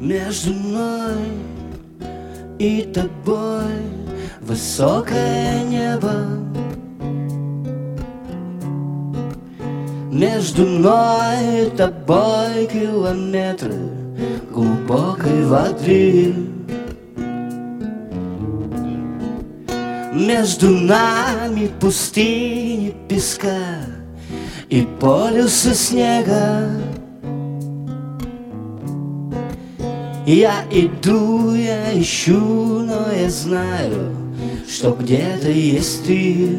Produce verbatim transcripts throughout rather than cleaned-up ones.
Между мной и тобой высокое небо. Между мной и тобой километры глубокой воды. Между нами пустыни песка и полюсы снега. Я иду, я ищу, но я знаю, что где-то есть ты.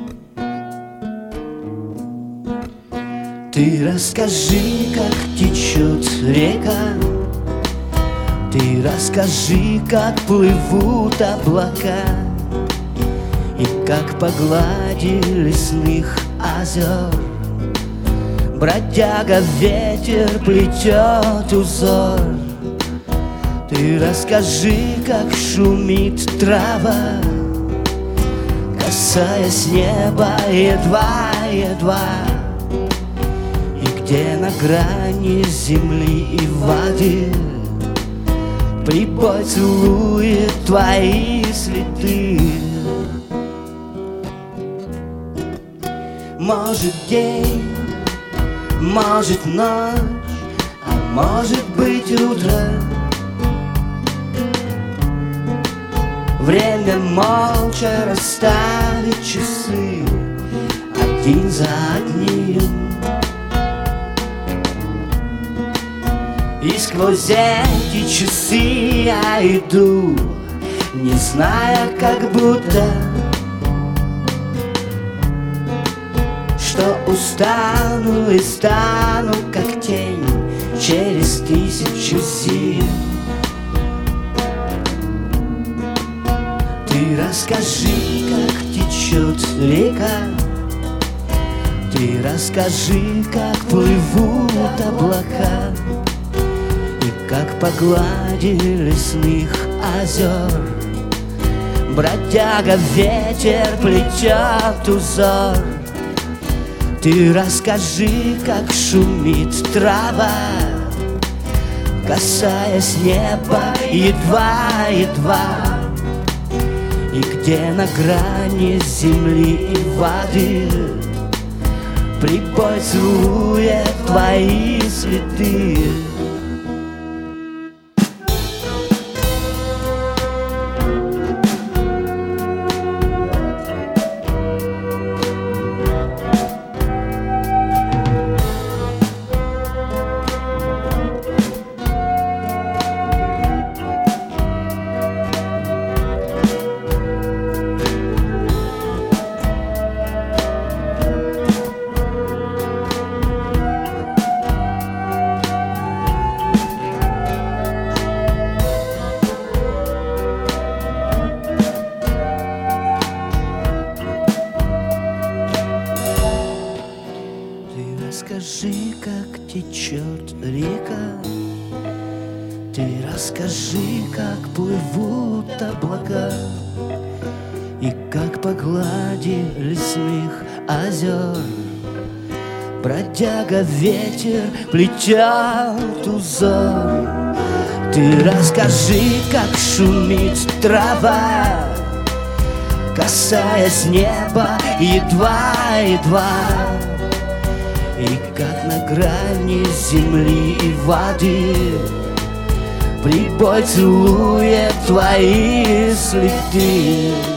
Ты расскажи, как течет река. Ты расскажи, как плывут облака и как по глади лесных озер бродяга ветер плетет узор. Ты расскажи, как шумит трава, касаясь неба едва-едва, и где на грани земли и воды прибой целует твои следы. Может день, может ночь, а может быть утро. Время молча расставит часы один за одним. И сквозь эти часы я иду, не зная, как будто, что устану и стану, как тень, через тысячу зим. Ты расскажи, как течет река. Ты расскажи, как плывут облака и как по глади лесных озер бродяга ветер плетет узор. Ты расскажи, как шумит трава, касаясь неба едва-едва, и где на грани земли и воды прибой целует твои следы. Расскажи, как течет река. Ты расскажи, как плывут облака и как по глади лесных озер бродяга ветер плетет узор. Ты расскажи, как шумит трава, касаясь неба едва-едва, и как на грани земли и воды прибой целует твои следы.